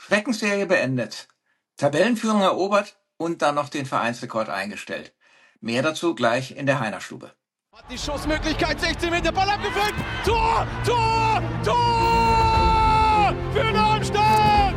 Schreckensserie beendet, Tabellenführung erobert und dann noch den Vereinsrekord eingestellt. Mehr dazu gleich in der Heiner-Stube. Hat die Schussmöglichkeit, 16 Meter, Ball abgefällt, Tor, Tor, Tor für Darmstadt!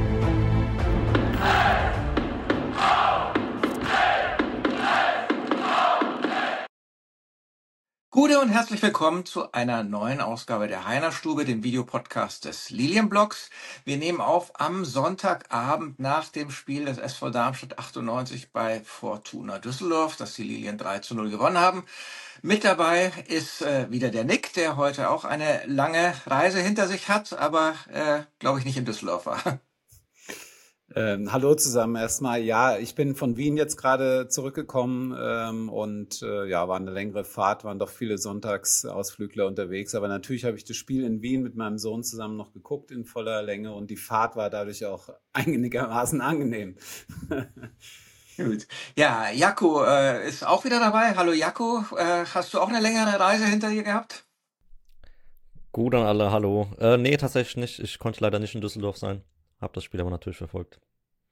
Gute und herzlich willkommen zu einer neuen Ausgabe der Heiner-Stube, dem Videopodcast des Lilienblocks. Wir nehmen auf am Sonntagabend nach dem Spiel des SV Darmstadt 98 bei Fortuna Düsseldorf, das die Lilien 3:0 gewonnen haben. Mit dabei ist wieder der Nick, der heute auch eine lange Reise hinter sich hat, aber glaube ich nicht in Düsseldorf war. Hallo zusammen erstmal. Ja, ich bin von Wien jetzt gerade zurückgekommen und war eine längere Fahrt, waren doch viele Sonntagsausflügler unterwegs. Aber natürlich habe ich das Spiel in Wien mit meinem Sohn zusammen noch geguckt in voller Länge und die Fahrt war dadurch auch einigermaßen angenehm. Gut. Ja, Jakko ist auch wieder dabei. Hallo Jakko, hast du auch eine längere Reise hinter dir gehabt? Gut an alle, hallo. Nee, tatsächlich nicht. Ich konnte leider nicht in Düsseldorf sein. Hab das Spiel aber natürlich verfolgt.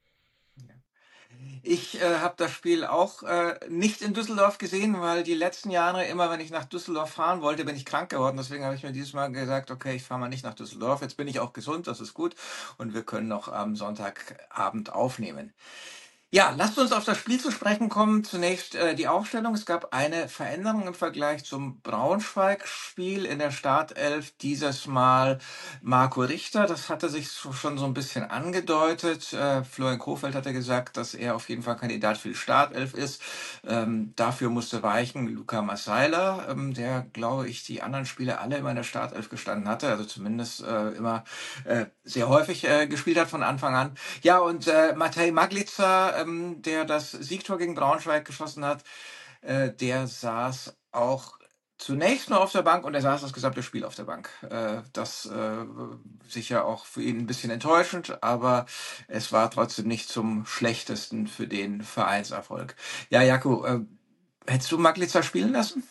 Ich habe das Spiel auch nicht in Düsseldorf gesehen, weil die letzten Jahre immer, wenn ich nach Düsseldorf fahren wollte, bin ich krank geworden. Deswegen habe ich mir dieses Mal gesagt, okay, ich fahre mal nicht nach Düsseldorf. Jetzt bin ich auch gesund, das ist gut. Und wir können noch am Sonntagabend aufnehmen. Ja, lasst uns auf das Spiel zu sprechen kommen. Zunächst die Aufstellung. Es gab eine Veränderung im Vergleich zum Braunschweig-Spiel in der Startelf. Dieses Mal Marco Richter. Das hatte sich schon so ein bisschen angedeutet. Florian Kohfeldt hatte gesagt, dass er auf jeden Fall Kandidat für die Startelf ist. Dafür musste weichen Luca Masseiler, der, glaube ich, die anderen Spiele alle immer in der Startelf gestanden hatte. Also zumindest immer sehr häufig gespielt hat von Anfang an. Ja, und Matej Maglica, der das Siegtor gegen Braunschweig geschossen hat, der saß auch zunächst nur auf der Bank und er saß das gesamte Spiel auf der Bank. Das sicher auch für ihn ein bisschen enttäuschend, aber es war trotzdem nicht zum Schlechtesten für den Vereinserfolg. Ja, Jakko, hättest du Maglica spielen lassen?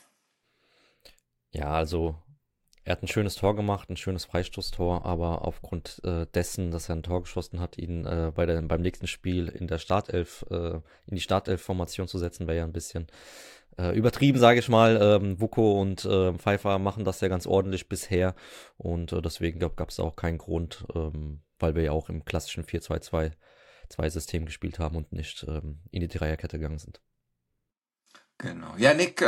Ja, also er hat ein schönes Tor gemacht, ein schönes Freistoßtor, aber aufgrund dessen, dass er ein Tor geschossen hat, ihn beim nächsten Spiel in der Startelf, in die Startelf-Formation zu setzen, wäre ja ein bisschen übertrieben, sage ich mal. Vuko und Pfeiffer machen das ja ganz ordentlich bisher und deswegen gab es auch keinen Grund, weil wir ja auch im klassischen 4-2-2-System gespielt haben und nicht in die Dreierkette gegangen sind. Genau. Ja, Nick,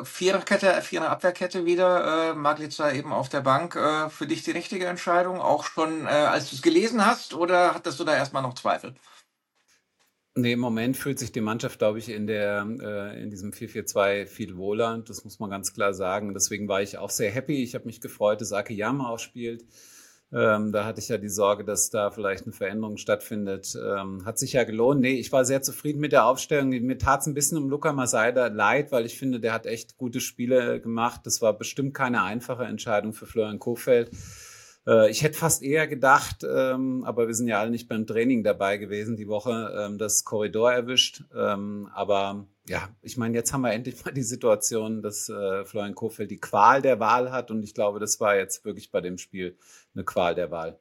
Vierer Abwehrkette wieder, Maglica eben auf der Bank. Für dich die richtige Entscheidung, auch schon als du es gelesen hast, oder hattest du da erstmal noch Zweifel? Nee, im Moment fühlt sich die Mannschaft, glaube ich, in diesem 4-4-2 viel wohler. Das muss man ganz klar sagen. Deswegen war ich auch sehr happy. Ich habe mich gefreut, dass Akiyama auch spielt. Da hatte ich ja die Sorge, dass da vielleicht eine Veränderung stattfindet. Hat sich ja gelohnt. Nee, ich war sehr zufrieden mit der Aufstellung. Mir tat es ein bisschen um Luca Masseider leid, weil ich finde, der hat echt gute Spiele gemacht. Das war bestimmt keine einfache Entscheidung für Florian Kohfeldt. Ich hätte fast eher gedacht, aber wir sind ja alle nicht beim Training dabei gewesen die Woche, das Korridor erwischt. Aber ja, ich meine, jetzt haben wir endlich mal die Situation, dass Florian Kohfeldt die Qual der Wahl hat und ich glaube, das war jetzt wirklich bei dem Spiel eine Qual der Wahl.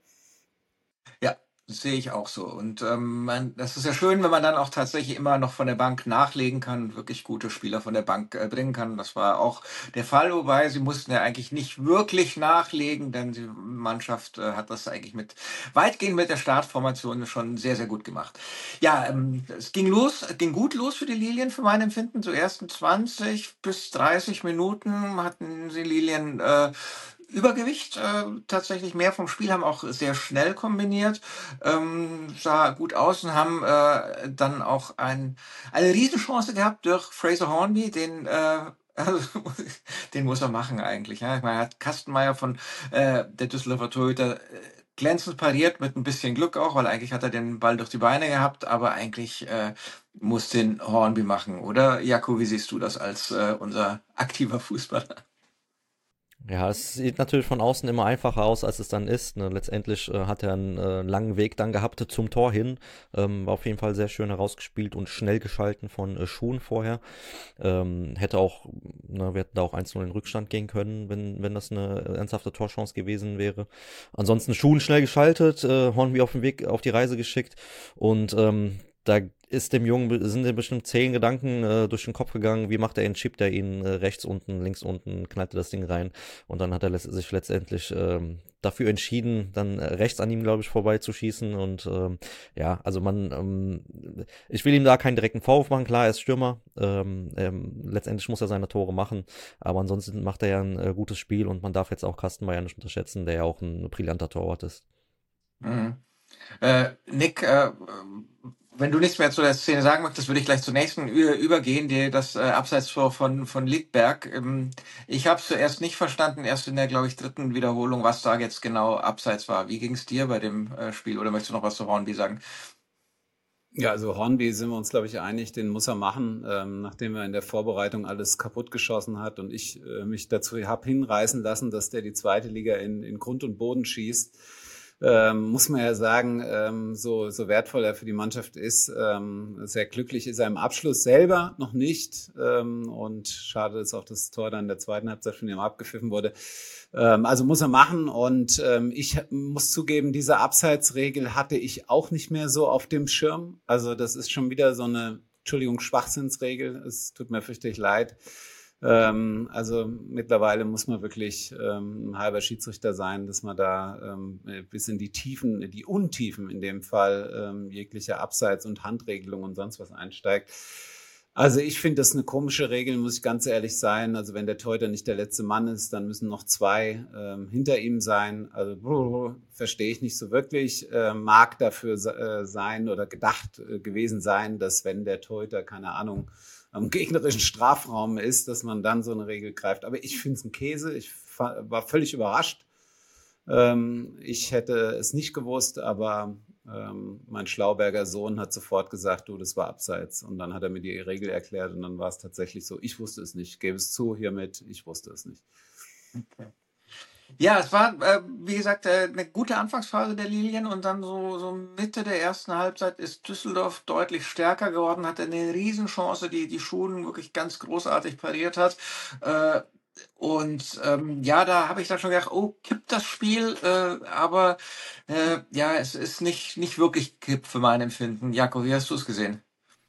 Ja, das sehe ich auch so. Und das ist ja schön, wenn man dann auch tatsächlich immer noch von der Bank nachlegen kann und wirklich gute Spieler von der Bank bringen kann. Das war auch der Fall, wobei sie mussten ja eigentlich nicht wirklich nachlegen, denn die Mannschaft hat das eigentlich weitgehend mit der Startformation schon sehr, sehr gut gemacht. Ja, es ging gut los für die Lilien für mein Empfinden. So ersten 20 bis 30 Minuten hatten die Lilien Übergewicht, tatsächlich mehr vom Spiel, haben auch sehr schnell kombiniert, sah gut aus und haben dann auch eine Riesenchance gehabt durch Fraser Hornby, also, den muss er machen eigentlich. Ja? Ich meine, er hat Kastenmeier von der Düsseldorfer Torhüter glänzend pariert, mit ein bisschen Glück auch, weil eigentlich hat er den Ball durch die Beine gehabt, aber eigentlich muss den Hornby machen. Oder, Jakob, wie siehst du das als unser aktiver Fußballer? Ja, es sieht natürlich von außen immer einfacher aus, als es dann ist. Ne? Letztendlich hat er einen langen Weg dann gehabt zum Tor hin. War auf jeden Fall sehr schön herausgespielt und schnell geschalten von Schuhen vorher. Hätte auch, ne, wir hätten da auch 1-0 in den Rückstand gehen können, wenn das eine ernsthafte Torchance gewesen wäre. Ansonsten Schuhen schnell geschaltet, Hornby auf den Weg, auf die Reise geschickt und da sind dem bestimmt 10 Gedanken durch den Kopf gegangen, wie macht er ihn, schiebt er ihn rechts unten, links unten, knallt er das Ding rein und dann hat er sich letztendlich dafür entschieden, dann rechts an ihm, glaube ich, vorbeizuschießen und ja, also ich will ihm da keinen direkten Vorwurf machen, klar, er ist Stürmer, letztendlich muss er seine Tore machen, aber ansonsten macht er ja ein gutes Spiel und man darf jetzt auch Kastenmeier nicht unterschätzen, der ja auch ein brillanter Torwart ist. Mhm. Nick, wenn du nichts mehr zu der Szene sagen möchtest, würde ich gleich zur nächsten übergehen, das Abseitstor von Liedberg. Ich habe es zuerst nicht verstanden, erst in der, glaube ich, dritten Wiederholung, was da jetzt genau Abseits war. Wie ging es dir bei dem Spiel oder möchtest du noch was zu Hornby sagen? Ja, also Hornby sind wir uns, glaube ich, einig, den muss er machen, nachdem er in der Vorbereitung alles kaputt geschossen hat und ich mich dazu habe hinreißen lassen, dass der die zweite Liga in Grund und Boden schießt. Muss man ja sagen, so wertvoll er für die Mannschaft ist, sehr glücklich ist er im Abschluss selber noch nicht und schade, dass auch das Tor dann in der zweiten Halbzeit von ihm abgepfiffen wurde. Also muss er machen und ich muss zugeben, diese Abseitsregel hatte ich auch nicht mehr so auf dem Schirm. Also das ist schon wieder so eine, Entschuldigung, Schwachsinnsregel. Es tut mir fürchterlich leid. Also mittlerweile muss man wirklich ein halber Schiedsrichter sein, dass man da bis in die Tiefen, die Untiefen in dem Fall jeglicher Abseits- und Handregelung und sonst was einsteigt. Also ich finde das eine komische Regel, muss ich ganz ehrlich sein. Also wenn der Torhüter nicht der letzte Mann ist, dann müssen noch zwei hinter ihm sein. Also verstehe ich nicht so wirklich. Mag dafür sein oder gedacht gewesen sein, dass wenn der Torhüter, keine Ahnung, am gegnerischen Strafraum ist, dass man dann so eine Regel greift. Aber ich finde es ein Käse. Ich war völlig überrascht. Ich hätte es nicht gewusst, aber mein Schlauberger Sohn hat sofort gesagt, du, das war Abseits. Und dann hat er mir die Regel erklärt und dann war es tatsächlich so. Ich wusste es nicht. Gebe es zu hiermit, ich wusste es nicht. Okay. Ja, es war, wie gesagt, eine gute Anfangsphase der Lilien und dann so Mitte der ersten Halbzeit ist Düsseldorf deutlich stärker geworden, hatte eine Riesenchance, die Schuhen wirklich ganz großartig pariert hat. Ja, da habe ich dann schon gedacht, oh, kippt das Spiel, aber ja, es ist nicht wirklich kipp für mein Empfinden. Jakob, wie hast du es gesehen?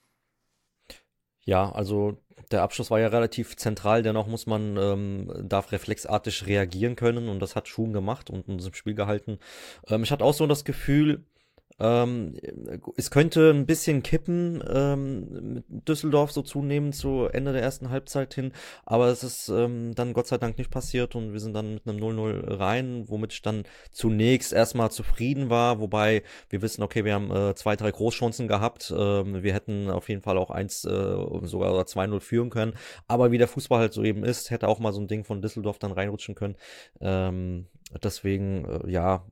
Ja, also der Abschluss war ja relativ zentral, dennoch darf reflexartig reagieren können und das hat Schuhen gemacht und uns im Spiel gehalten. Ich hatte auch so das Gefühl, es könnte ein bisschen kippen mit Düsseldorf so zunehmend zu Ende der ersten Halbzeit hin, aber es ist dann Gott sei Dank nicht passiert und wir sind dann mit einem 0-0 rein, womit ich dann zunächst erstmal zufrieden war, wobei wir wissen, okay, wir haben 2, 3 Großchancen gehabt, wir hätten auf jeden Fall auch 1 sogar oder 2-0 führen können, aber wie der Fußball halt so eben ist, hätte auch mal so ein Ding von Düsseldorf dann reinrutschen können. Deswegen, ja,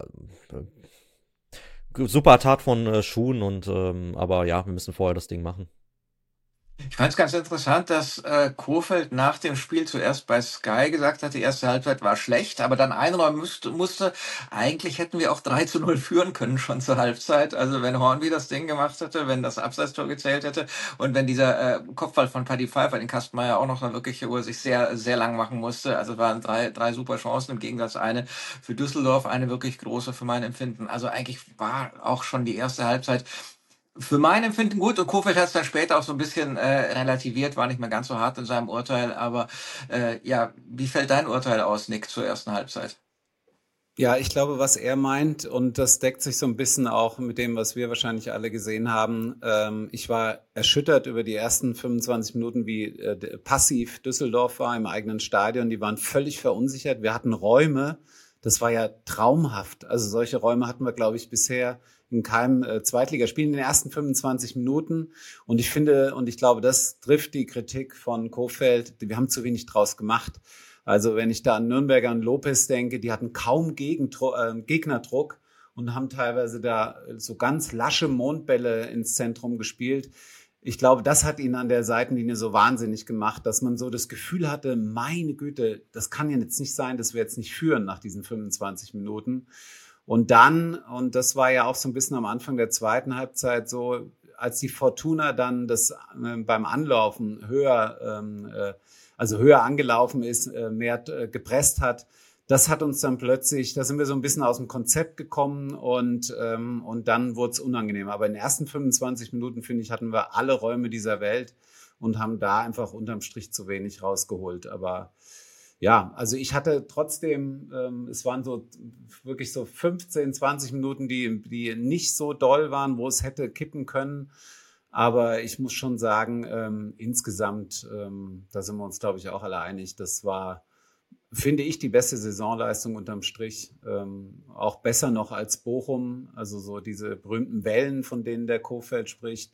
super Tat von Schuhen aber ja, wir müssen vorher das Ding machen. Ich fand es ganz interessant, dass Kohfeldt nach dem Spiel zuerst bei Sky gesagt hat, die erste Halbzeit war schlecht, aber dann einräumen musste, eigentlich hätten wir auch 3-0 führen können schon zur Halbzeit. Also wenn Hornby das Ding gemacht hätte, wenn das Abseitstor gezählt hätte und wenn dieser Kopfball von Paddy Pfeiffer, den Kastenmeier auch noch wirklich, wo er sich sehr, sehr lang machen musste. Also waren drei super Chancen, im Gegensatz eine für Düsseldorf, eine wirklich große für mein Empfinden. Also eigentlich war auch schon die erste Halbzeit für mein Empfinden gut und Kohfeldt hat es dann später auch so ein bisschen relativiert, war nicht mehr ganz so hart in seinem Urteil, aber ja, wie fällt dein Urteil aus, Nick, zur ersten Halbzeit? Ja, ich glaube, was er meint, und das deckt sich so ein bisschen auch mit dem, was wir wahrscheinlich alle gesehen haben. Ich war erschüttert über die ersten 25 Minuten, wie passiv Düsseldorf war im eigenen Stadion. Die waren völlig verunsichert. Wir hatten Räume, das war ja traumhaft. Also solche Räume hatten wir, glaube ich, bisher in keinem Zweitligaspiel in den ersten 25 Minuten. Und ich finde, und ich glaube, das trifft die Kritik von Kohfeldt. Wir haben zu wenig draus gemacht. Also wenn ich da an Nürnberger und Lopez denke, die hatten kaum Gegnerdruck und haben teilweise da so ganz lasche Mondbälle ins Zentrum gespielt. ich glaube, das hat ihn an der Seitenlinie so wahnsinnig gemacht, dass man so das Gefühl hatte, meine Güte, das kann ja jetzt nicht sein, dass wir jetzt nicht führen nach diesen 25 Minuten. Und dann, und das war ja auch so ein bisschen am Anfang der zweiten Halbzeit so, als die Fortuna dann das beim Anlaufen also höher angelaufen ist, mehr gepresst hat, das hat uns dann plötzlich, da sind wir so ein bisschen aus dem Konzept gekommen und dann wurde es unangenehm. Aber in den ersten 25 Minuten, finde ich, hatten wir alle Räume dieser Welt und haben da einfach unterm Strich zu wenig rausgeholt. Aber ja, also ich hatte trotzdem, es waren so wirklich so 15, 20 Minuten, die nicht so doll waren, wo es hätte kippen können. Aber ich muss schon sagen, insgesamt, da sind wir uns, glaube ich, auch alle einig, das war, finde ich, die beste Saisonleistung unterm Strich. Auch besser noch als Bochum, also so diese berühmten Wellen, von denen der Kohfeldt spricht,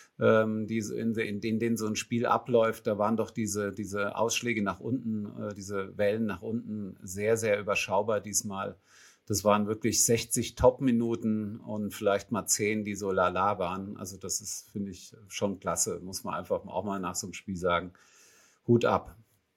in denen so ein Spiel abläuft, da waren doch diese Ausschläge nach unten, diese Wellen nach unten sehr, sehr überschaubar diesmal. Das waren wirklich 60 Top-Minuten und vielleicht mal 10, die so lala waren. Also das ist, finde ich, schon klasse, muss man einfach auch mal nach so einem Spiel sagen. Hut ab.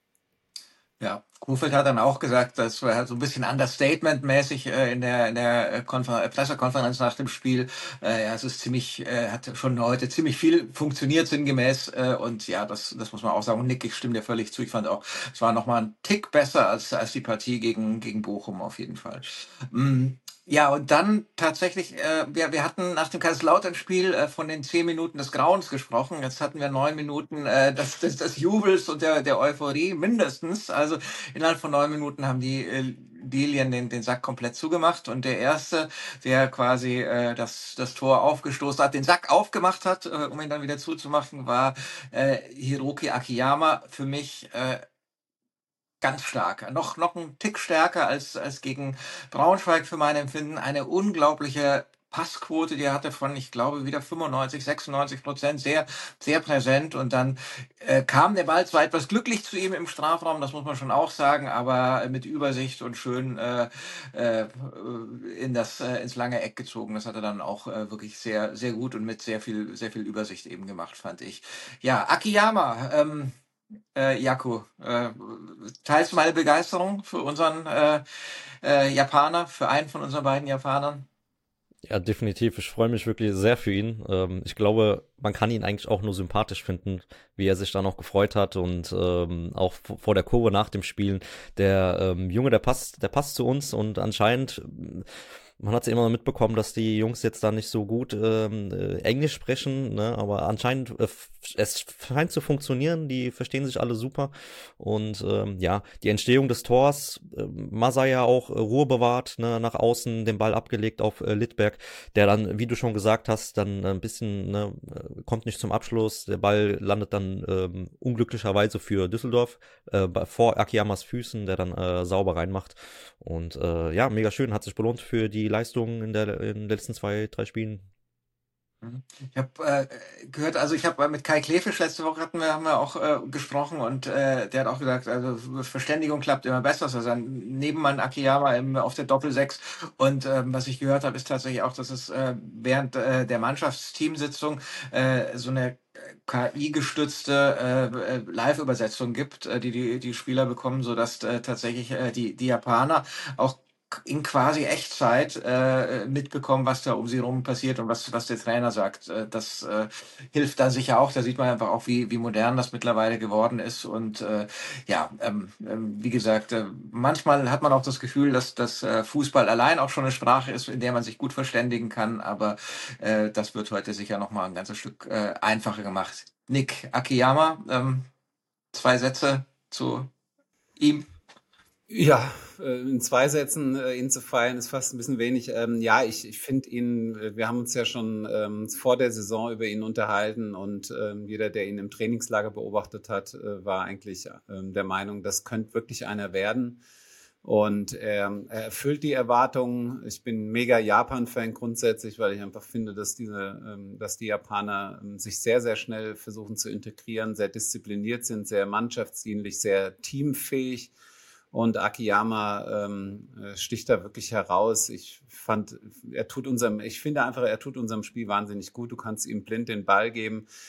Ja, Kofeld hat dann auch gesagt, das war halt so ein bisschen Understatement-mäßig in der Pressekonferenz nach dem Spiel. Ja, es ist ziemlich, hat schon heute ziemlich viel funktioniert sinngemäß. Und ja, das muss man auch sagen. Und Nick, ich stimme dir völlig zu. Ich fand auch, es war noch mal ein Tick besser als die Partie gegen Bochum auf jeden Fall. Ja, und dann tatsächlich, wir hatten nach dem Kaiserslautern-Spiel von den 10 Minuten des Grauens gesprochen. Jetzt hatten wir 9 Minuten des Jubels und der Euphorie mindestens. Also innerhalb von 9 Minuten haben die Lilien den Sack komplett zugemacht. Und der Erste, der quasi das Tor aufgestoßen hat, den Sack aufgemacht hat, um ihn dann wieder zuzumachen, war Hiroki Akiyama. Für mich ganz stark. Noch ein Tick stärker als gegen Braunschweig für mein Empfinden. Eine unglaubliche Passquote, die er hatte von, ich glaube, wieder 95, 96%, sehr, sehr präsent. Und dann kam der Ball zwar etwas glücklich zu ihm im Strafraum, das muss man schon auch sagen, aber mit Übersicht und schön ins lange Eck gezogen. Das hat er dann auch wirklich sehr, sehr gut und mit sehr viel Übersicht eben gemacht, fand ich. Ja, Akiyama, Jaco, teilst du meine Begeisterung für unseren Japaner, für einen von unseren beiden Japanern? Ja, definitiv. Ich freue mich wirklich sehr für ihn. Ich glaube, man kann ihn eigentlich auch nur sympathisch finden, wie er sich dann auch gefreut hat und auch vor der Kurve nach dem Spielen. Der Junge, der passt zu uns und anscheinend, man hat ja immer mitbekommen, dass die Jungs jetzt da nicht so gut Englisch sprechen, ne? Aber anscheinend es scheint zu funktionieren, die verstehen sich alle super und ja, die Entstehung des Tors, Masaya auch Ruhe bewahrt, ne? Nach außen den Ball abgelegt auf Littberg, der dann, wie du schon gesagt hast, dann ein bisschen, ne, kommt nicht zum Abschluss, der Ball landet dann unglücklicherweise für Düsseldorf vor Akiyamas Füßen, der dann sauber reinmacht und ja, mega schön, hat sich belohnt für die Leistungen in den letzten 2, 3 Spielen. Ich habe gehört, also ich habe mit Kai Klefisch letzte Woche haben wir auch gesprochen und der hat auch gesagt, also Verständigung klappt immer besser, also sein Nebenmann Akiyama auf der Doppel-6 und was ich gehört habe, ist tatsächlich auch, dass es während der Mannschaftsteamsitzung so eine KI-gestützte Live-Übersetzung gibt, die Spieler bekommen, sodass tatsächlich die Japaner auch in quasi Echtzeit mitbekommen, was da um sie rum passiert und was der Trainer sagt. Das hilft da sicher auch. Da sieht man einfach auch, wie modern das mittlerweile geworden ist. Und ja, wie gesagt, manchmal hat man auch das Gefühl, dass Fußball allein auch schon eine Sprache ist, in der man sich gut verständigen kann. Aber das wird heute sicher nochmal ein ganzes Stück einfacher gemacht. Nick Akiyama, 2 Sätze zu ihm. Ja, in 2 Sätzen ihn zu feiern, ist fast ein bisschen wenig. Ja, ich finde ihn, wir haben uns ja schon vor der Saison über ihn unterhalten und jeder, der ihn im Trainingslager beobachtet hat, war eigentlich der Meinung, das könnte wirklich einer werden. Und er erfüllt die Erwartungen. Ich bin mega Japan-Fan grundsätzlich, weil ich einfach finde, dass die Japaner sich sehr, sehr schnell versuchen zu integrieren, sehr diszipliniert sind, sehr mannschaftsdienlich, sehr teamfähig. Und Akiyama sticht da wirklich heraus. Ich finde einfach, er tut unserem Spiel wahnsinnig gut. Du kannst ihm blind den Ball geben.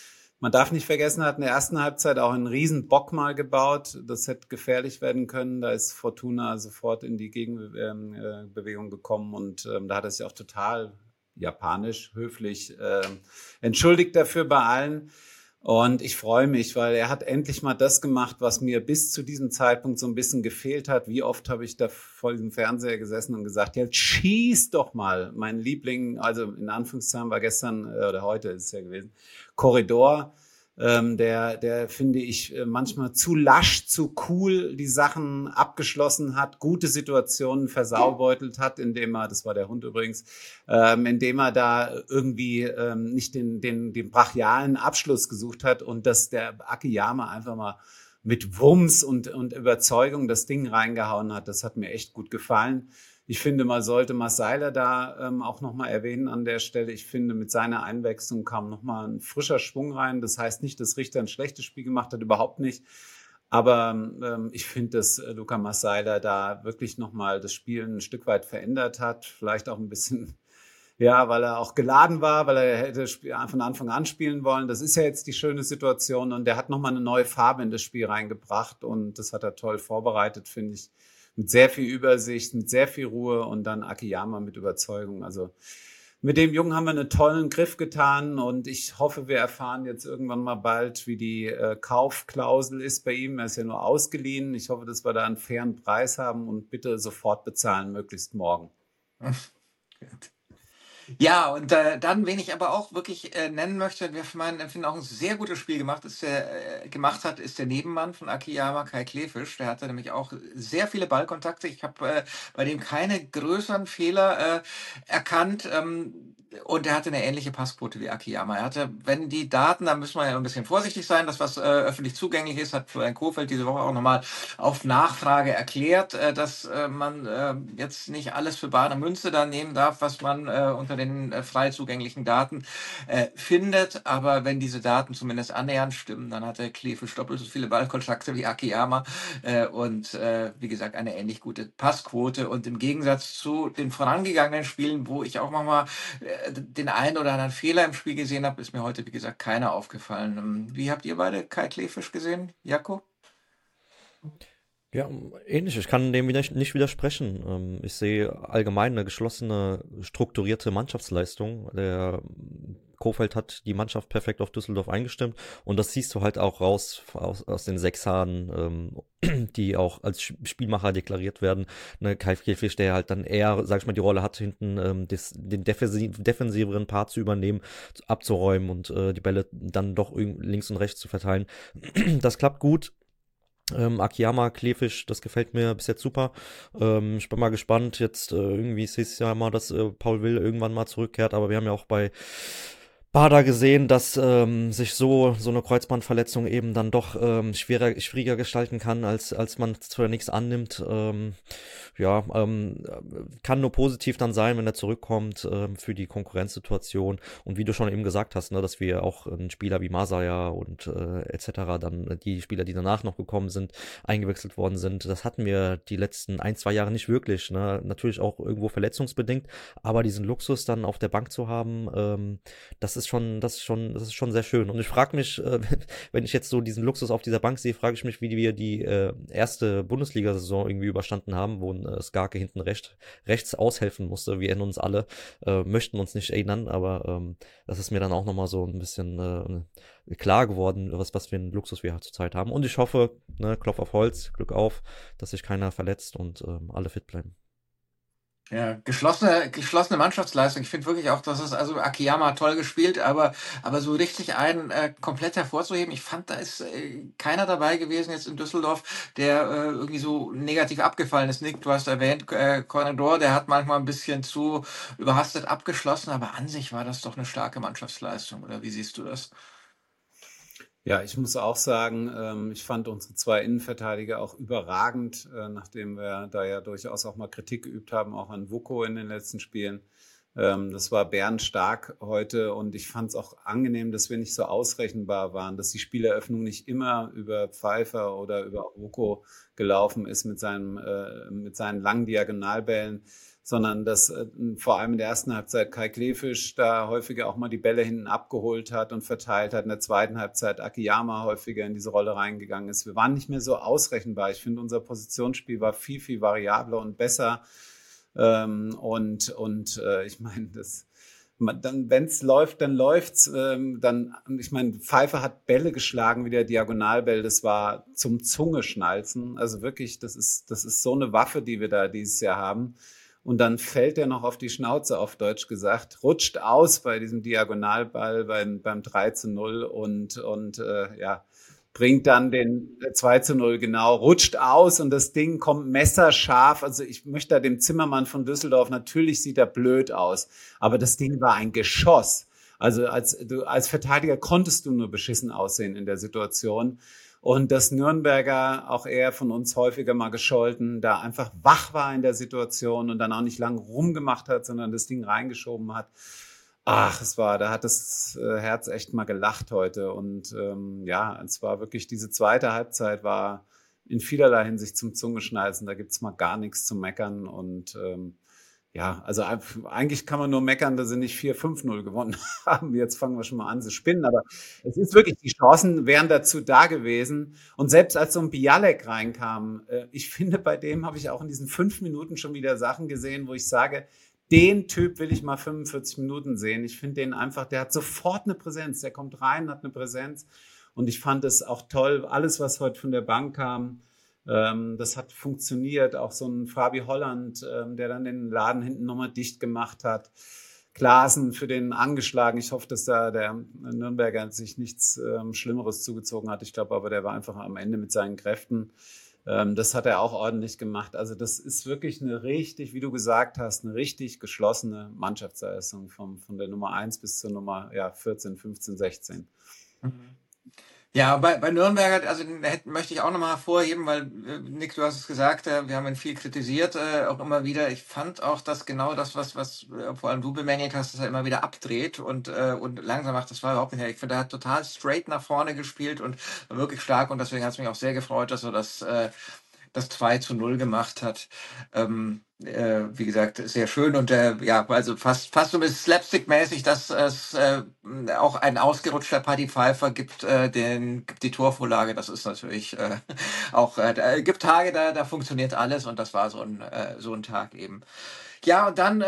Man darf nicht vergessen, er hat in der ersten Halbzeit auch einen riesen Bock mal gebaut. Das hätte gefährlich werden können. Da ist Fortuna sofort in die Gegenbewegung gekommen und da hat er sich auch total japanisch, höflich entschuldigt dafür bei allen. Und ich freue mich, weil er hat endlich mal das gemacht, was mir bis zu diesem Zeitpunkt so ein bisschen gefehlt hat. Wie oft habe ich da vor diesem Fernseher gesessen und gesagt, jetzt schieß doch mal. Mein Liebling, also in Anführungszeichen war gestern oder heute ist es ja gewesen, Korridor. Der finde ich manchmal zu lasch, zu cool die Sachen abgeschlossen hat, gute Situationen versaubeutelt hat, indem er, das war der Hund übrigens, indem er da irgendwie nicht den brachialen Abschluss gesucht hat und dass der Akiyama einfach mal mit Wumms und Überzeugung das Ding reingehauen hat. Das hat mir echt gut gefallen. Ich finde, man sollte Masaila da auch nochmal erwähnen an der Stelle. Ich finde, mit seiner Einwechslung kam nochmal ein frischer Schwung rein. Das heißt nicht, dass Richter ein schlechtes Spiel gemacht hat, überhaupt nicht. Aber ich finde, dass Luca Masaila da wirklich nochmal das Spiel ein Stück weit verändert hat. Vielleicht auch ein bisschen, ja, weil er auch geladen war, weil er hätte von Anfang an spielen wollen. Das ist ja jetzt die schöne Situation. Und der hat nochmal eine neue Farbe in das Spiel reingebracht. Und das hat er toll vorbereitet, finde ich. Mit sehr viel Übersicht, mit sehr viel Ruhe und dann Akiyama mit Überzeugung. Also mit dem Jungen haben wir einen tollen Griff getan und ich hoffe, wir erfahren jetzt irgendwann mal bald, wie die Kaufklausel ist bei ihm. Er ist ja nur ausgeliehen. Ich hoffe, dass wir da einen fairen Preis haben und bitte sofort bezahlen, möglichst morgen. Ja, und dann, wen ich aber auch wirklich nennen möchte, wer für meinen Empfinden auch ein sehr gutes Spiel gemacht hat, ist der Nebenmann von Akiyama, Kai Klefisch. Der hatte nämlich auch sehr viele Ballkontakte. Ich habe bei dem keine größeren Fehler erkannt. Und er hatte eine ähnliche Passquote wie Akiyama. Er hatte, wenn die Daten, da müssen wir ja ein bisschen vorsichtig sein, das was öffentlich zugänglich ist, hat Florian Kohfeldt diese Woche auch nochmal auf Nachfrage erklärt, dass man jetzt nicht alles für bare Münze da nehmen darf, was man unter den frei zugänglichen Daten findet. Aber wenn diese Daten zumindest annähernd stimmen, dann hat der Klefisch doppelt so viele Ballkontakte wie Akiyama und wie gesagt eine ähnlich gute Passquote. Und im Gegensatz zu den vorangegangenen Spielen, wo ich auch manchmal den einen oder anderen Fehler im Spiel gesehen habe, ist mir heute, wie gesagt, keiner aufgefallen. Wie habt ihr beide Kai Klefisch gesehen, Jaco? Ja, ähnlich. Ich kann dem nicht widersprechen. Ich sehe allgemein eine geschlossene, strukturierte Mannschaftsleistung. Der Kohfeldt hat die Mannschaft perfekt auf Düsseldorf eingestimmt und das siehst du halt auch raus aus den Sechsern, die auch als Spielmacher deklariert werden. Ne, Kai Klefisch, der halt dann eher, sag ich mal, die Rolle hat, hinten den defensiveren Part zu übernehmen, abzuräumen und die Bälle dann doch links und rechts zu verteilen. Das klappt gut. Akiyama, Klefisch, das gefällt mir bis jetzt super. Ich bin mal gespannt. Jetzt irgendwie ist es ja mal, dass Paul Will irgendwann mal zurückkehrt, aber wir haben ja auch bei Bader gesehen, dass sich so eine Kreuzbandverletzung eben dann doch schwieriger gestalten kann, als man zunächst annimmt. Kann nur positiv dann sein, wenn er zurückkommt für die Konkurrenzsituation. Und wie du schon eben gesagt hast, ne, dass wir auch einen Spieler wie Masaya und etc. dann die Spieler, die danach noch gekommen sind, eingewechselt worden sind, das hatten wir die letzten 1-2 Jahre nicht wirklich. Ne? Natürlich auch irgendwo verletzungsbedingt, aber diesen Luxus dann auf der Bank zu haben, das ist schon sehr schön. Und ich frage mich, wenn ich jetzt so diesen Luxus auf dieser Bank sehe, frage ich mich, wie wir die erste Bundesliga-Saison irgendwie überstanden haben, wo ein Skarke hinten rechts aushelfen musste. Wir erinnern uns alle, möchten uns nicht erinnern, aber das ist mir dann auch nochmal so ein bisschen klar geworden, was für einen Luxus wir zurzeit haben. Und ich hoffe, ne, Klopf auf Holz, Glück auf, dass sich keiner verletzt und alle fit bleiben. Ja, geschlossene Mannschaftsleistung. Ich finde wirklich auch, dass es, also Akiyama hat toll gespielt, aber so richtig einen komplett hervorzuheben. Ich fand, da ist keiner dabei gewesen jetzt in Düsseldorf, der irgendwie so negativ abgefallen ist. Nick, du hast erwähnt, Corridor, der hat manchmal ein bisschen zu überhastet abgeschlossen, aber an sich war das doch eine starke Mannschaftsleistung, oder wie siehst du das? Ja, ich muss auch sagen, ich fand unsere zwei Innenverteidiger auch überragend, nachdem wir da ja durchaus auch mal Kritik geübt haben, auch an Vuko in den letzten Spielen. Das war bärenstark heute und ich fand es auch angenehm, dass wir nicht so ausrechenbar waren, dass die Spieleröffnung nicht immer über Pfeiffer oder über Vuko gelaufen ist mit seinen langen Diagonalbällen, sondern dass vor allem in der ersten Halbzeit Kai Klefisch da häufiger auch mal die Bälle hinten abgeholt hat und verteilt hat. In der zweiten Halbzeit Akiyama häufiger in diese Rolle reingegangen ist. Wir waren nicht mehr so ausrechenbar. Ich finde, unser Positionsspiel war viel, viel variabler und besser. Ich meine, dann, wenn es läuft, dann läuft's. Ich meine, Pfeiffer hat Bälle geschlagen wie der Diagonalbell. Das war zum Zungeschnalzen. Also wirklich, das ist so eine Waffe, die wir da dieses Jahr haben. Und dann fällt er noch auf die Schnauze, auf Deutsch gesagt, rutscht aus bei diesem Diagonalball beim 3:0 und bringt dann den 2:0 genau, rutscht aus und das Ding kommt messerscharf. Also ich möchte da dem Zimmermann von Düsseldorf, natürlich sieht er blöd aus, aber das Ding war ein Geschoss. Also als Verteidiger konntest du nur beschissen aussehen in der Situation. Und dass Nürnberger, auch er von uns häufiger mal gescholten, da einfach wach war in der Situation und dann auch nicht lang rumgemacht hat, sondern das Ding reingeschoben hat. Ach, da hat das Herz echt mal gelacht heute. Und es war wirklich, diese zweite Halbzeit war in vielerlei Hinsicht zum Zungeschnalzen. Da gibt's mal gar nichts zu meckern. Und also eigentlich kann man nur meckern, dass sie nicht 4-5-0 gewonnen haben. Jetzt fangen wir schon mal an zu spinnen. Aber es ist wirklich, die Chancen wären dazu da gewesen. Und selbst als so ein Bialek reinkam, ich finde, bei dem habe ich auch in diesen 5 Minuten schon wieder Sachen gesehen, wo ich sage, den Typ will ich mal 45 Minuten sehen. Ich finde den einfach, der hat sofort eine Präsenz. Der kommt rein, hat eine Präsenz. Und ich fand es auch toll, alles, was heute von der Bank kam, das hat funktioniert. Auch so ein Fabi Holland, der dann den Laden hinten nochmal dicht gemacht hat. Klaassen für den angeschlagen. Ich hoffe, dass da der Nürnberger sich nichts Schlimmeres zugezogen hat. Ich glaube aber, der war einfach am Ende mit seinen Kräften. Das hat er auch ordentlich gemacht. Also das ist wirklich eine richtig, wie du gesagt hast, eine richtig geschlossene Mannschaftsleistung von der Nummer 1 bis zur Nummer 14, 15, 16. Ja, bei Nürnberger, also möchte ich auch nochmal hervorheben, weil Nick, du hast es gesagt, wir haben ihn viel kritisiert, auch immer wieder. Ich fand auch, dass genau das, was vor allem du bemängelt hast, dass er immer wieder abdreht und langsam macht, das war überhaupt nicht. Ich finde, er hat total straight nach vorne gespielt und war wirklich stark und deswegen hat es mich auch sehr gefreut, dass er das 2:0 gemacht hat. Wie gesagt, sehr schön und also fast so ein bisschen slapstick-mäßig, dass es auch ein ausgerutschter Paddy Pfeiffer gibt die Torvorlage. Das ist natürlich auch, gibt Tage, da funktioniert alles und das war so ein Tag eben. Ja, und dann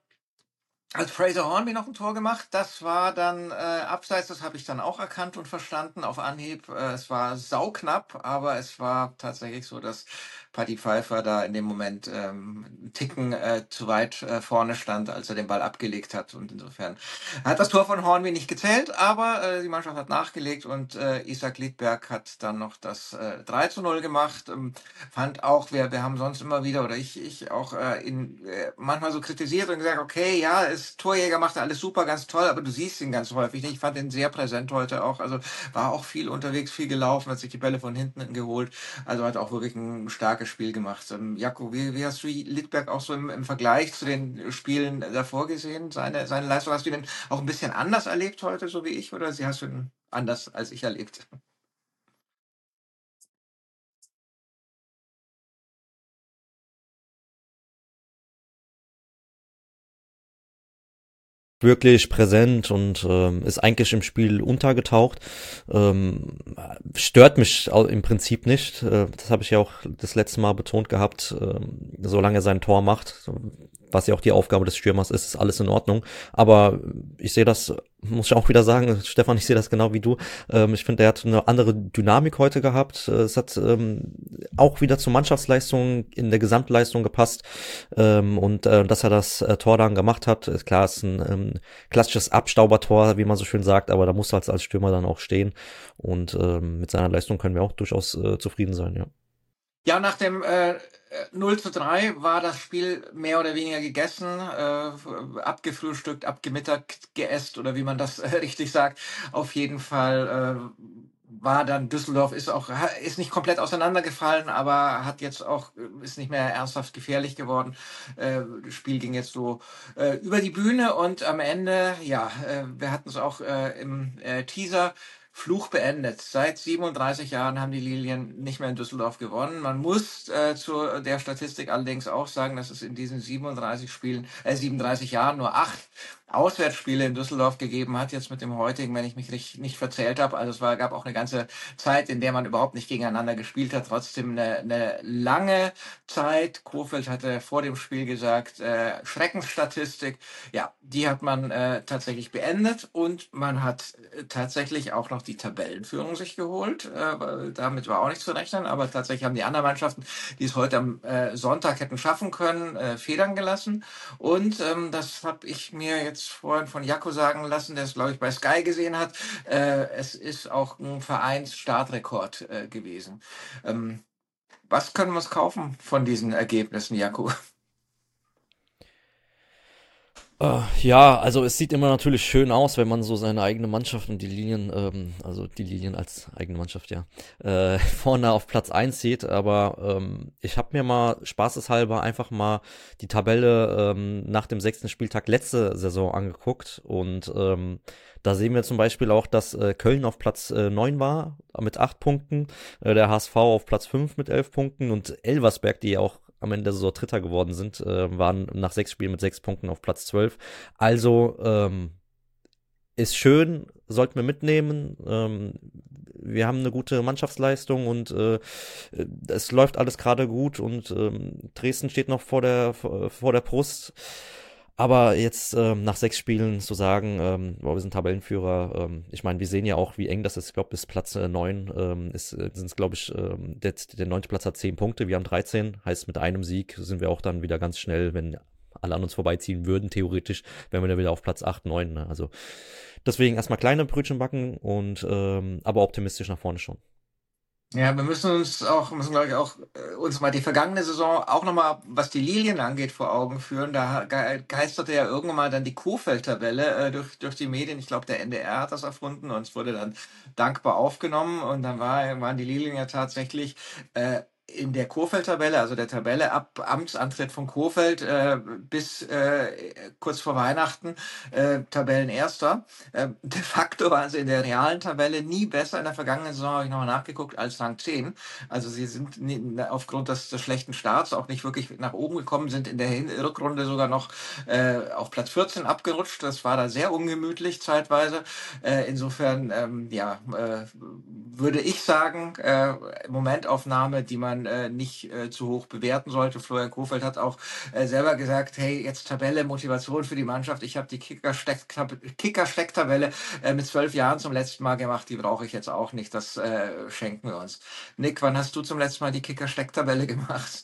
hat Fraser Hornby noch ein Tor gemacht. Das war dann abseits, das habe ich dann auch erkannt und verstanden auf Anhieb. Es war sauknapp, aber es war tatsächlich so, dass Paddy Pfeiffer da in dem Moment einen Ticken zu weit vorne stand, als er den Ball abgelegt hat. Und insofern hat das Tor von Hornby nicht gezählt, aber die Mannschaft hat nachgelegt und Isaac Lidberg hat dann noch das 3:0 gemacht. Fand auch, wir haben sonst immer wieder, oder ich auch manchmal so kritisiert und gesagt, okay, ja, Torjäger macht alles super, ganz toll, aber du siehst ihn ganz häufig nicht. Ich fand ihn sehr präsent heute auch, also war auch viel unterwegs, viel gelaufen, hat sich die Bälle von hinten geholt, also hat auch wirklich ein starkes Spiel gemacht. Jakob, wie hast du Lidberg auch so im Vergleich zu den Spielen davor gesehen, seine Leistung? Hast du ihn auch ein bisschen anders erlebt heute, so wie ich, oder hast du ihn anders als ich erlebt? Wirklich präsent und ist eigentlich im Spiel untergetaucht. Stört mich im Prinzip nicht. Das habe ich ja auch das letzte Mal betont gehabt. Solange er sein Tor macht, was ja auch die Aufgabe des Stürmers ist alles in Ordnung. Aber ich sehe das, muss ich auch wieder sagen, Stefan, ich sehe das genau wie du. Ich finde, er hat eine andere Dynamik heute gehabt. Es hat auch wieder zur Mannschaftsleistung in der Gesamtleistung gepasst. Dass er das Tor dann gemacht hat, ist klar, ist ein klassisches Abstaubertor, wie man so schön sagt, aber da muss er als Stürmer dann auch stehen. Und mit seiner Leistung können wir auch durchaus zufrieden sein, ja. Ja, nach dem 0:3 war das Spiel mehr oder weniger gegessen, abgefrühstückt, abgemittagt, geäst oder wie man das richtig sagt. Auf jeden Fall war dann Düsseldorf ist nicht komplett auseinandergefallen, aber hat jetzt auch ist nicht mehr ernsthaft gefährlich geworden. Das Spiel ging jetzt so über die Bühne und am Ende, wir hatten es auch im Teaser. Fluch beendet. Seit 37 Jahren haben die Lilien nicht mehr in Düsseldorf gewonnen. Man muss zu der Statistik allerdings auch sagen, dass es in diesen 37 Jahren nur 8 Auswärtsspiele in Düsseldorf gegeben hat, jetzt mit dem heutigen, wenn ich mich nicht verzählt habe. Also gab auch eine ganze Zeit, in der man überhaupt nicht gegeneinander gespielt hat. Trotzdem eine lange Zeit. Kohfeldt hatte vor dem Spiel gesagt, Schreckensstatistik. Ja, die hat man tatsächlich beendet und man hat tatsächlich auch noch die Tabellenführung sich geholt. Damit war auch nicht zu rechnen, aber tatsächlich haben die anderen Mannschaften, die es heute am Sonntag hätten schaffen können, federn gelassen. Und das habe ich mir jetzt vorhin von Jaco sagen lassen, der es, glaube ich, bei Sky gesehen hat. Es ist auch ein Vereinsstartrekord gewesen. Was können wir uns kaufen von diesen Ergebnissen, Jaco? Ja, also es sieht immer natürlich schön aus, wenn man so seine eigene Mannschaft und die Lilien, also die Lilien als eigene Mannschaft, ja, vorne auf Platz 1 sieht, aber ich habe mir mal spaßeshalber einfach mal die Tabelle nach dem 6. Spieltag letzte Saison angeguckt und da sehen wir zum Beispiel auch, dass Köln auf Platz 9 war mit 8 Punkten, der HSV auf Platz 5 mit 11 Punkten und Elversberg, die auch am Ende der Saison Dritter geworden sind, waren nach 6 Spielen mit 6 Punkten auf Platz 12. Also ist schön, sollten wir mitnehmen. Wir haben eine gute Mannschaftsleistung und es läuft alles gerade gut und Dresden steht noch vor der Brust. Aber jetzt nach 6 Spielen zu sagen, wir sind Tabellenführer, ich meine, wir sehen ja auch, wie eng das ist. Ich glaube, bis Platz 9 sind es, glaube ich, der 9. Platz hat 10 Punkte, wir haben 13. Heißt, mit einem Sieg sind wir auch dann wieder ganz schnell, wenn alle an uns vorbeiziehen würden, theoretisch, wären wir dann wieder auf Platz 8, 9. Ne? Also deswegen erstmal kleine Brötchen backen und aber optimistisch nach vorne schon. Ja, wir müssen glaube ich, auch uns mal die vergangene Saison auch nochmal, was die Lilien angeht, vor Augen führen. Da geisterte ja irgendwann mal dann die Kohfeldt-Tabelle durch die Medien. Ich glaube, der NDR hat das erfunden und es wurde dann dankbar aufgenommen. Und dann waren die Lilien ja tatsächlich in der Kohfeldt-Tabelle, also der Tabelle ab Amtsantritt von Kohfeldt bis kurz vor Weihnachten Tabellenerster. De facto waren sie in der realen Tabelle nie besser. In der vergangenen Saison habe ich nochmal nachgeguckt als Rang 10. Also sie sind aufgrund des schlechten Starts auch nicht wirklich nach oben gekommen, sind in der Rückrunde sogar noch auf Platz 14 abgerutscht. Das war da sehr ungemütlich zeitweise. Insofern würde ich sagen, Momentaufnahme, die man nicht zu hoch bewerten sollte. Florian Kohfeldt hat auch selber gesagt, hey, jetzt Tabelle, Motivation für die Mannschaft. Ich habe die Kicker-Stecktabelle mit 12 Jahren zum letzten Mal gemacht. Die brauche ich jetzt auch nicht. Das schenken wir uns. Nick, wann hast du zum letzten Mal die Kicker-Stecktabelle gemacht?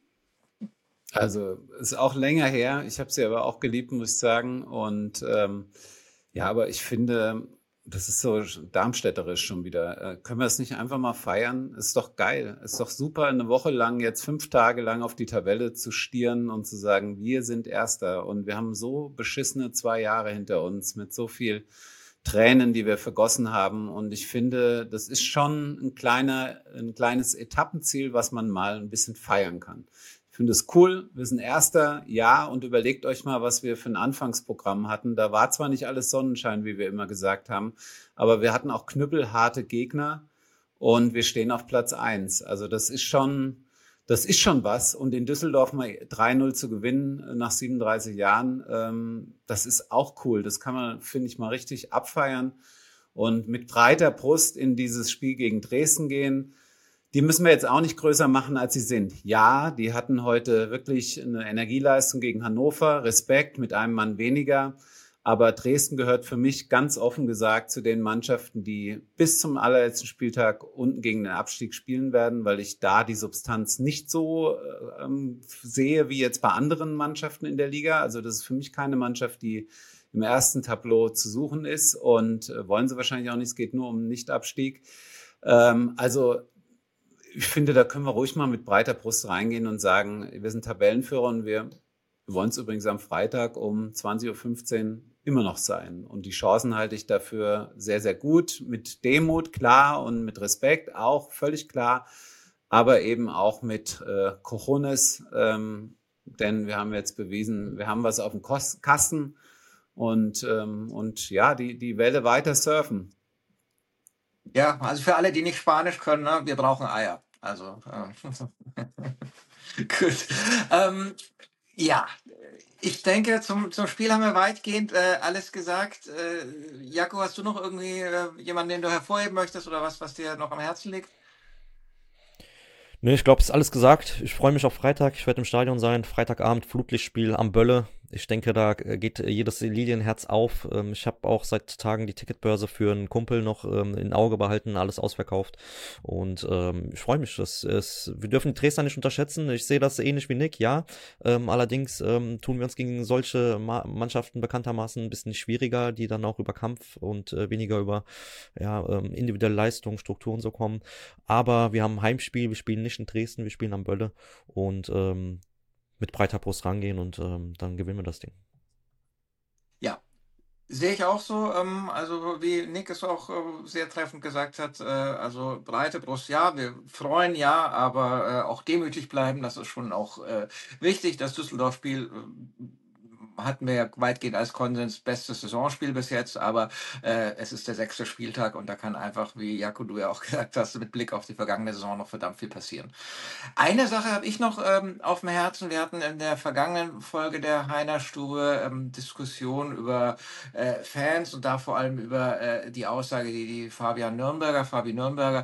Also ist auch länger her. Ich habe sie aber auch geliebt, muss ich sagen. Und ja, aber ich finde, das ist so darmstädterisch schon wieder. Können wir es nicht einfach mal feiern? Ist doch geil. Ist doch super, eine Woche lang, jetzt 5 Tage lang auf die Tabelle zu stieren und zu sagen, wir sind Erster. Und wir haben so beschissene 2 Jahre hinter uns mit so viel Tränen, die wir vergossen haben. Und ich finde, das ist schon ein kleines Etappenziel, was man mal ein bisschen feiern kann. Ich finde es cool, wir sind Erster, ja, und überlegt euch mal, was wir für ein Anfangsprogramm hatten. Da war zwar nicht alles Sonnenschein, wie wir immer gesagt haben, aber wir hatten auch knüppelharte Gegner und wir stehen auf Platz 1. Also das ist schon was. Und in Düsseldorf mal 3-0 zu gewinnen nach 37 Jahren, das ist auch cool. Das kann man, finde ich, mal richtig abfeiern und mit breiter Brust in dieses Spiel gegen Dresden gehen. Die müssen wir jetzt auch nicht größer machen, als sie sind. Ja, die hatten heute wirklich eine Energieleistung gegen Hannover. Respekt, mit einem Mann weniger. Aber Dresden gehört für mich ganz offen gesagt zu den Mannschaften, die bis zum allerletzten Spieltag unten gegen den Abstieg spielen werden, weil ich da die Substanz nicht so sehe wie jetzt bei anderen Mannschaften in der Liga. Also das ist für mich keine Mannschaft, die im ersten Tableau zu suchen ist und wollen sie wahrscheinlich auch nicht. Es geht nur um Nicht-Abstieg. Also ich finde, da können wir ruhig mal mit breiter Brust reingehen und sagen, wir sind Tabellenführer und wir wollen es übrigens am Freitag um 20.15 Uhr immer noch sein. Und die Chancen halte ich dafür sehr, sehr gut. Mit Demut, klar, und mit Respekt auch, völlig klar. Aber eben auch mit Cojones, denn wir haben jetzt bewiesen, wir haben was auf dem Kasten und ja, die Welle weiter surfen. Ja, also für alle, die nicht Spanisch können, ne, wir brauchen Eier. Also, gut. Ähm, ja, ich denke, zum Spiel haben wir weitgehend alles gesagt. Jaco, hast du noch irgendwie jemanden, den du hervorheben möchtest oder was dir noch am Herzen liegt? Ne, ich glaube, es ist alles gesagt. Ich freue mich auf Freitag. Ich werde im Stadion sein. Freitagabend Flutlichtspiel am Bölle. Ich denke, da geht jedes Lilienherz auf. Ich habe auch seit Tagen die Ticketbörse für einen Kumpel noch in Auge behalten, alles ausverkauft. Und ich freue mich. Wir dürfen Dresdner nicht unterschätzen. Ich sehe das ähnlich wie Nick, ja. Allerdings tun wir uns gegen solche Mannschaften bekanntermaßen ein bisschen schwieriger, die dann auch über Kampf und weniger über individuelle Leistung, Strukturen so kommen. Aber wir haben ein Heimspiel, wir spielen nicht in Dresden, wir spielen am Bölle und mit breiter Brust rangehen und dann gewinnen wir das Ding. Ja, sehe ich auch so. Also wie Nick es auch sehr treffend gesagt hat, also breite Brust, ja, wir freuen, ja, aber auch demütig bleiben, das ist schon auch wichtig. Das Düsseldorf-Spiel hatten wir ja weitgehend als Konsens bestes Saisonspiel bis jetzt, aber es ist der 6. Spieltag und da kann einfach, wie Jaco, du ja auch gesagt hast, mit Blick auf die vergangene Saison noch verdammt viel passieren. Eine Sache habe ich noch auf dem Herzen. Wir hatten in der vergangenen Folge der Heiner Stube Diskussion über Fans und da vor allem über die Aussage, die Fabi Nürnberger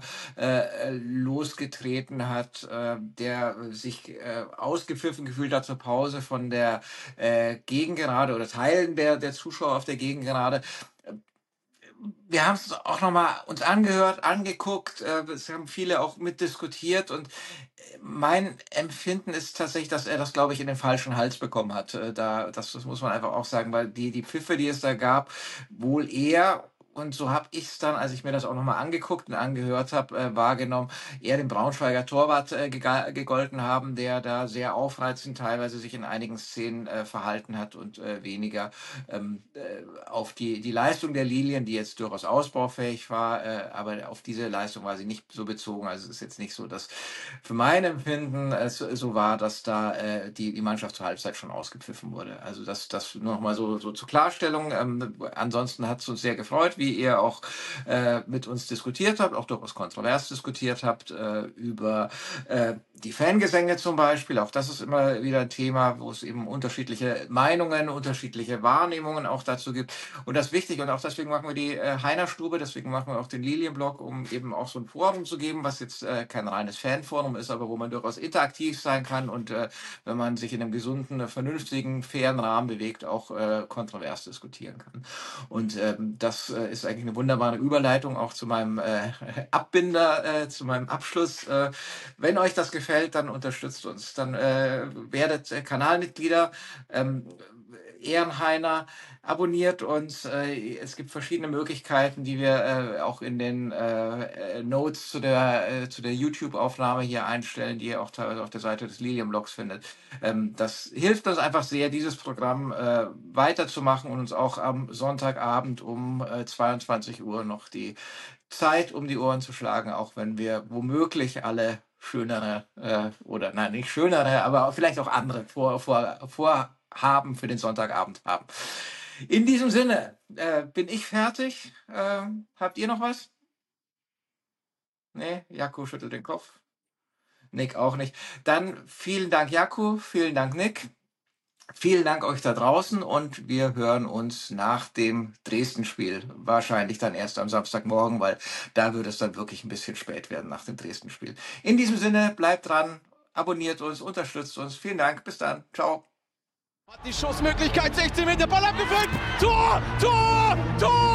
losgetreten hat, der sich ausgepfiffen gefühlt hat zur Pause von der Gegengerade oder Teilen der Zuschauer auf der Gegengerade. Wir haben es auch nochmal uns angehört, angeguckt, es haben viele auch mitdiskutiert und mein Empfinden ist tatsächlich, dass er das, glaube ich, in den falschen Hals bekommen hat. Das muss man einfach auch sagen, weil die Pfiffe, die es da gab, wohl eher, und so habe ich es dann, als ich mir das auch nochmal angeguckt und angehört habe, wahrgenommen, eher dem Braunschweiger Torwart gegolten haben, der da sehr aufreizend teilweise sich in einigen Szenen verhalten hat und weniger auf die Leistung der Lilien, die jetzt durchaus ausbaufähig war, aber auf diese Leistung war sie nicht so bezogen. Also es ist jetzt nicht so, dass für mein Empfinden es so war, dass da die Mannschaft zur Halbzeit schon ausgepfiffen wurde. Also das nur noch mal so zur Klarstellung. Ansonsten hat es uns sehr gefreut, wie ihr auch mit uns diskutiert habt, auch durchaus kontrovers diskutiert habt über die Fangesänge zum Beispiel. Auch das ist immer wieder ein Thema, wo es eben unterschiedliche Meinungen, unterschiedliche Wahrnehmungen auch dazu gibt. Und das ist wichtig und auch deswegen machen wir die Heiner Stube, deswegen machen wir auch den Lilienblog, um eben auch so ein Forum zu geben, was jetzt kein reines Fanforum ist, aber wo man durchaus interaktiv sein kann und wenn man sich in einem gesunden, vernünftigen, fairen Rahmen bewegt, auch kontrovers diskutieren kann. Und das ist eigentlich eine wunderbare Überleitung auch zu meinem Abbinder, zu meinem Abschluss. Wenn euch das gefällt, dann unterstützt uns. Dann werdet Kanalmitglieder, Ehrenheiner, abonniert uns. Es gibt verschiedene Möglichkeiten, die wir auch in den Notes zu der YouTube-Aufnahme hier einstellen, die ihr auch teilweise auf der Seite des Lilienblogs findet. Das hilft uns einfach sehr, dieses Programm weiterzumachen und uns auch am Sonntagabend um 22 Uhr noch die Zeit um die Ohren zu schlagen, auch wenn wir womöglich alle schönere oder nein, nicht schönere, aber vielleicht auch andere Vorhaben für den Sonntagabend haben. In diesem Sinne bin ich fertig. Habt ihr noch was? Nee, Jaco schüttelt den Kopf. Nick auch nicht. Dann vielen Dank, Jaco, vielen Dank, Nick. Vielen Dank euch da draußen und wir hören uns nach dem Dresden-Spiel. Wahrscheinlich dann erst am Samstagmorgen, weil da wird es dann wirklich ein bisschen spät werden nach dem Dresden-Spiel. In diesem Sinne, bleibt dran, abonniert uns, unterstützt uns. Vielen Dank, bis dann. Ciao. Hat die Schussmöglichkeit, 16 Meter, Ball abgefällt. Tor, Tor, Tor!